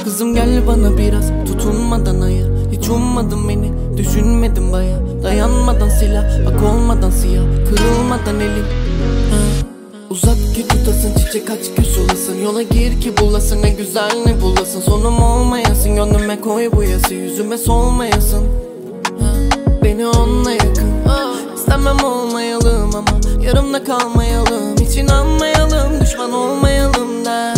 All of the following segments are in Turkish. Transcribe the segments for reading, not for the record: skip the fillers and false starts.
Kızım gel bana biraz tutunmadan ayır. Hiç ummadın beni, düşünmedim baya. Dayanmadan silah, bak olmadan siyah. Kırılmadan elim uzat ki tutasın, çiçek aç ki sulasın. Yola gir ki bulasın, ne güzel ne bulasın. Sonum olmayasın, gönlüme koy bu yası. Yüzüme solmayasın, beni onunla yakın. İstemem olmayalım ama yarımda kalmayalım. Hiç inanmayalım, düşman olmayalım da.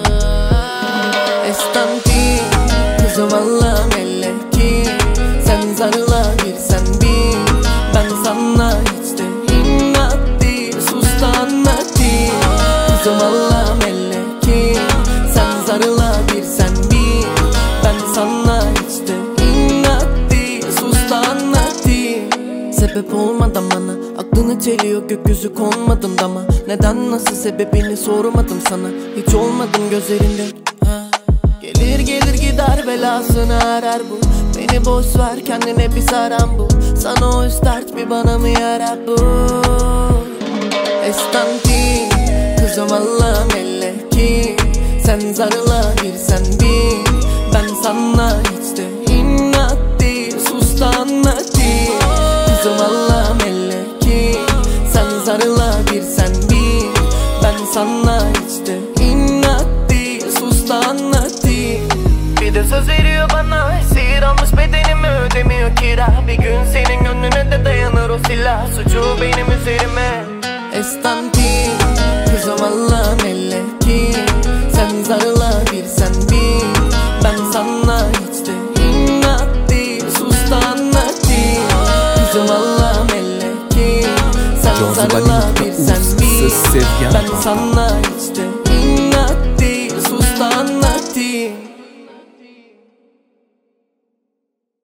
Estanti kızım Allah'ım elle ki sen zarla girsen bil. Ben sana hiç de inat değil, sus da anlat değil. Kızım Allah'ım elle ki sen zarla girsen bil. Ben sana hiç de inat değil, sus da anlat değil. Sebep olmadan bana aklını çeliyor, gökyüzü konmadım dama. Neden nasıl sebebini sormadım sana. Hiç olmadım gözlerinde. Gelir gelir gider belasını arar bu. Beni boş ver kendine bir saran bu. Sana o dert bir bana mı yarar bu? Estanti kızım Allah'ım elle ki sen zarla girsen bil. Ben sana hiç de inat değil, sus da anlat değil. Kızım Allah'ım elle ki sen zarla girsen bil. Ben sana hiç de inat değil, sus da anlat değil. Bir de söz veriyor bana, esir almış bedenimi, ödemiyor kira. Bir gün senin gönlüne de dayanır o silah. Suçu benim üzerime. Estanti kızım Allah'ım elle ki sen zarla girsen bil. Ben sana hiç de inat değil, sus da anlat değil. Kızım Allah'ım elle ki sen zarla girsen bil. Ben sana hiç de inat